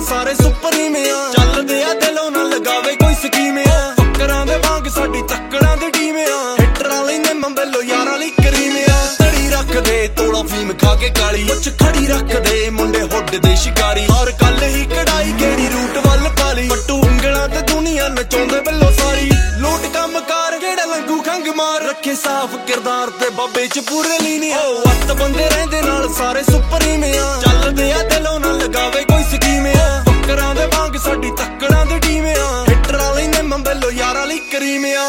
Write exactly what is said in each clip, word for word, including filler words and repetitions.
ਸਾਰੇ ਸੁਪਰੀਮੇ ਆ ਚੱਲਦੇ ਆ ਦਿਲੋਂ ਨਾ ਲਗਾਵੇ ਕੋਈ ਸਕੀਮ ਆ ਫੱਕਰਾਂ ਦੇ ਵਾਂਗ ਸਾਡੀ ਤੱਕੜਾਂ ਦੀ ਟੀਮ ਆ ਹਿੱਟਰਾਂ ਲਈ ਨੇ ਮੰਬੇਲੋ ਯਾਰਾਂ ਲਈ ਕਰੀਮ ਆ ਤੜੀ ਰੱਖਦੇ ਤੋੜਾ ਫੀਮ ਖਾ ਕੇ ਕਾਲੀ ਮੁੱਛ ਖੜੀ ਰੱਖਦੇ ਮੁੰਡੇ ਹੁੱਡ ਦੇ ਸ਼ਿਕਾਰੀ ਔਰ ਕੱਲ ਹੀ ਕਢਾਈ ਕਿਹੜੀ ਰੂਟ ਵੱਲ ਪਾਲੀ ਪੱਟੂ ਉਂਗਲਾਂ ਤੇ ਦੁਨੀਆ ਨਚਾਉਂਦੇ ਬੱਲੋ ਸਾਰੀ ਲੋਟ ਕੰਮ ਕਾਰ ਜਿਹੜਾ ਲੰਗੂ ਖੰਗ ਮਾਰ ਰੱਖੇ ਸਾਫ਼ ਕਿਰਦਾਰ ਤੇ ਬਾਬੇ ਚ ਪੂਰੇ ਲੀਨੀ ਆ ਵੱਤ ਬੰਦੇ ਰਹਿੰਦੇ ਨਾਲ ਸਾਰੇ ਸੁਪਰੀਮੇ ਆ ਚੱਲਦੇ ਆ ਦਿਲੋਂ ਨਾ ਲਗਾਵੇ ਕੋਈ ਸਕੀਮ ਆ ਫੱਕਰਾਂ ਦੇ ਵਾਂਗ ਸਾਡੀ ਤੱਕੜਾਂ ਦੀ ਟੀਮ ਆ ਹਿੱਟਰਾਂ ਲਈ ਨੇ ਮੰਬੇਲੋ ਯਾਰਾਂ ਲਈ ਕਰੀਮ ਆ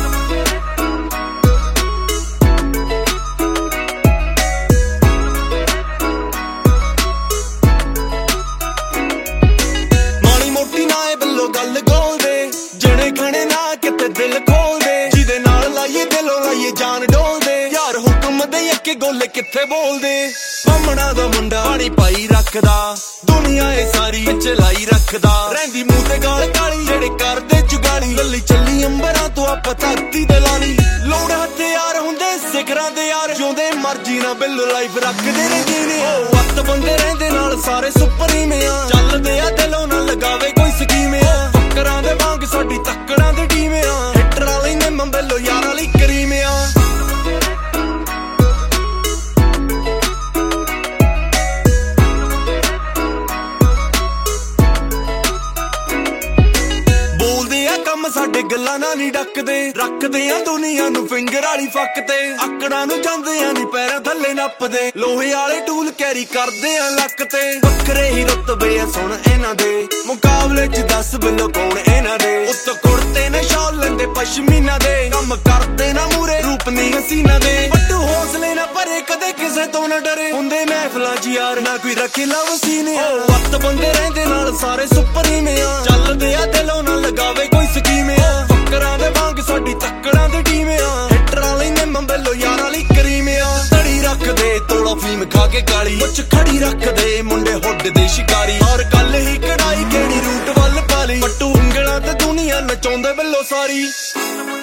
ਗੱਲ ਗੋਲਦੇ ਜਿਹੜੇ ਖਣੇ ਨਾ ਕਿਤੇ ਦਿਲ ਖੋਲਦੇ ਜਿਹਦੇ ਨਾਲ ਲਾਈਏ ਦਿਲੋਂ ਲਾਈਏ ਜਾਨ ਡੋਲਦੇ ਯਾਰ ਹੁਕਮ ਦੇ ਅੱਗੇ ਗੋਲੇ ਕਿੱਥੇ ਬੋਲਦੇ ਸਾਹਮਣਾ ਦਾ ਮੁੰਡਾ ਪਾਣੀ ਪਾਈ ਰੱਖਦਾ ਦੁਨੀਆ ਇਹ ਸਾਰੀ ਚਲਾਈ ਰੱਖਦਾ ਰਹਿੰਦੀ ਮੂੰਹ ਤੇ ਗਾਲ ਕਾਲੀ ਜਿਹੜੇ ਕਰਦੇ ਚੁਗਾਲੀ ਲੱਲੀ ਚੱਲੀ ਅੰਬਰਾਂ ਤੋਂ ਆਪਾਂ ਧਰਤੀ ਤੇ ਲਾਲੀ ਲੋੜ ਹਥਿਆਰ ਹੁੰਦੇ ਸਿਖਰਾਂ ਦੇ ਯਾਰ ਜਿਉਂਦੇ ਮਰਜੀ ਨਾਲ ਬਿੱਲੋ ਲਾਈਫ ਰੱਖਦੇ ਨੇ ਜੀਨੇ ਉਹ ਵੱਤ ਬੰਦੇ ਰਹਿੰਦੇ ਨਾਲ ਸਾਰੇ ਸੁਪਰੀਮੇ ਆ ਚੱਲਦੇ ਆ ਦਿਲੋਂ ਨਾ ਲਗਾਵੇ ਕੋਈ ਸਕੀਮ ਆ ਫੱਕਰਾਂ ਦੇ ਵਾਂਗ ਸਾਡੀ ਤੱਕੜਾਂ ਦੀ ਟੀਮ ਆ ਹਿੱਟਰਾਂ ਲਈ ਨੇ ਮੰਬੇਲੋ ਯਾਰਾਂ ਲਈ ਕਰੀਮ ਆ ਕੰਮ ਸਾਡੇ ਗੱਲਾਂ ਨਾਲ ਨਹੀਂ ਡੱਕਦੇ ਰੱਖਦੇ ਆ ਦੁਨੀਆ ਨੂੰ ਫਿੰਗਰ ਵਾਲੀ ਫੱਕ ਤੇ ਆਕੜਾਂ ਨੂੰ ਜਾਂਦੇ ਆ ਨਹੀਂ ਪੈਰਾਂ ਥੱਲੇ ਨੱਪਦੇ ਲੋਹੇ ਵਾਲੇ ਟੂਲ ਕੈਰੀ ਕਰਦੇ ਆ ਲੱਕ ਤੇ ਵੱਖਰੇ ਹੀ ਰੁਤਬੇ ਆ ਸੁਣ ਇਹਨਾਂ ਦੇ ਮੁਕਾਬਲੇ ਚ ਦੱਸ ਬਿੱਲੋ ਕੌਣ ਇਹਨਾਂ ਦੇ ਉੱਤੋਂ ਕੁੜਤੇ ਨੇ ਸ਼ਾਲ ਲੈਂਦੇ ਪਸ਼ਮੀਨਾ ਦੇ ਕੰਮ ਕਰਦੇ ਨਾ ਮੂਰੇ ਰੂਪ ਨਹੀਂ ਹਸੀਨਾ ਦੇ ਵੱਡੂ ਹੌਸਲੇ ਨਾ ਭਰੇ ਕਦੇ ਕਿਸੇ ਤੋਂ ਨਾ ਡਰੇ ਹੁੰਦੇ ਮਹਿਫਲਾਂ ਚ ਯਾਰ ਨਾ ਕੋਈ ਰੱਖੇ ਲਵ ਸੀਨੇ ਆ ਵੱਤ ਬੰਦੇ ਰਹਿੰਦੇ ਨਾਲ ਸਾਰੇ ਸੁਪਰੀਮੇ ਆ ਚੱਲਦੇ ਆ ਦਿਲੋਂ ਨਾ ਲਗਾਵੇ ਕੋਈ ਸਕੀਮ ਆ ਫੱਕਰਾਂ ਦੇ ਵਾਂਗ ਸਾਡੀ ਤੱਕੜਾਂ ਦੀ ਟੀਮ ਆ ਹਿੱਟਰਾਂ ਲਈ ਨੇ ਮੰਬੇਲੋ ਯਾਰਾਂ ਲਈ ਕਰੀਮ ਆ ਤੜੀ ਰੱਖਦੇ ਤੋੜਾ ਫੀਮ ਖਾ ਕੇ ਕਾਲੀ ਮੁੱਛ ਖੜੀ ਰੱਖਦੇ ਮੁੰਡੇ ਹੁੱਡ ਦੇ ਸ਼ਿਕਾਰੀ ਔਰ ਕੱਲ ਹੀ ਕਢਾਈ ਕਿਹੜੀ ਰੂਟ ਵੱਲ ਪਾਲੀ ਪੱਟੂ ਉਂਗਲਾਂ ਤੇ ਦੁਨੀਆ ਨਚਾਉਂਦੇ ਬੱਲੋ ਸਾਰੀ